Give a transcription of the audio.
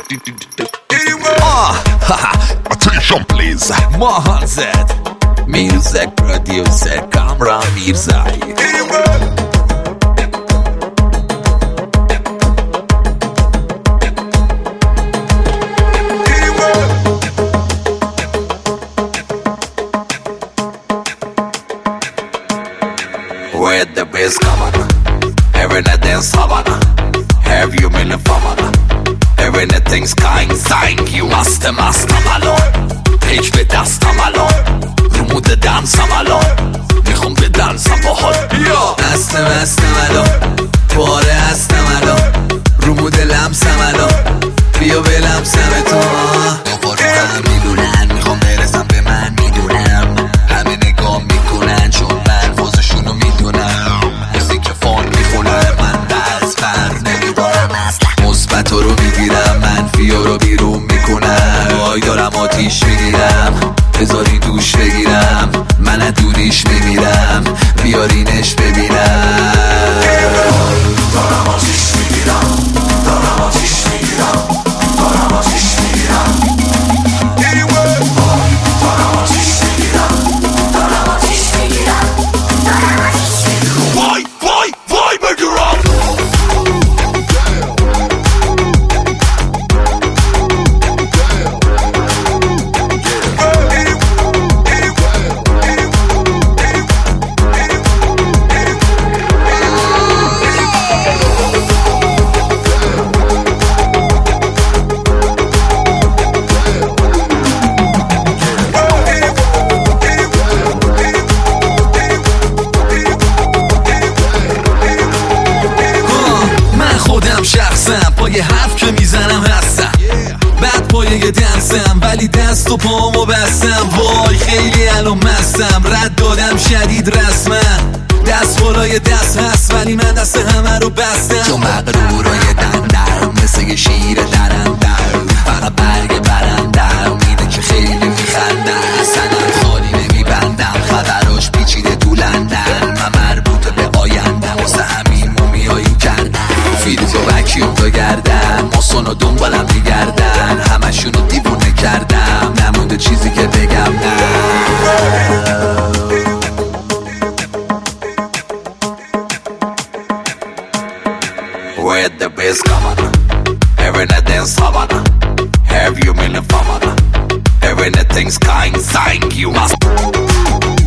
Attention please. Mohan zed music producer Kamran Mirzai. Where the bass coming, every night dance Havana. Have you been a famana? Everything's kind, thank you. مستم الان پیک به دستم الان رو مود دنسم الان میخوام به دنسم باحال. مستم الان پاره هستم الان رو مود لمسم الان بیا بلمسم تو. بابا رو هم میدونن میخوام برسم به من میدونم همه نگاه میکنن چون من فوزشونو میدونم موزیک فان میخونم من دست فرض نمیدارم اصلا مثبت رو میگیرم منفی رو بیرون میکنم وای دارم آتیش میگیرم بذاری دوش بگیرم من از دوریش میمیرم بیارینش ببینم دارم آتیش میگیرم دارم آتیش میگیرم دارم آتیش میگیرم دارم آتیش میگیرم دارم آتیش میگیرم دارم آتیش میگیرم وای وای وای بگیرم. شخصم پای حرف که میزنم هستم بعد پای دنسم ولی دست و پامو بستم وای خیلی الان مستم رد دادم شدید رسما دست بالای دست هست ولی من دست همه رو بستم تو مغرورای دندم مثل یه شیر درندم فقط برگ برندم میده که خیلی میخندم اصلا خالی نمیبندم خبراش پیچیده تو لندن من مربوط به آیندم واسه همین مومیایی کردم فیلز و وکیوم تا گردن ماسونو دنبالم میگردن همشونو دیوونه کردم نمونده چیزی که بگم نه. Where the bass coming, every night dance Havana. Have you been a famana? Everything's kind, thank you.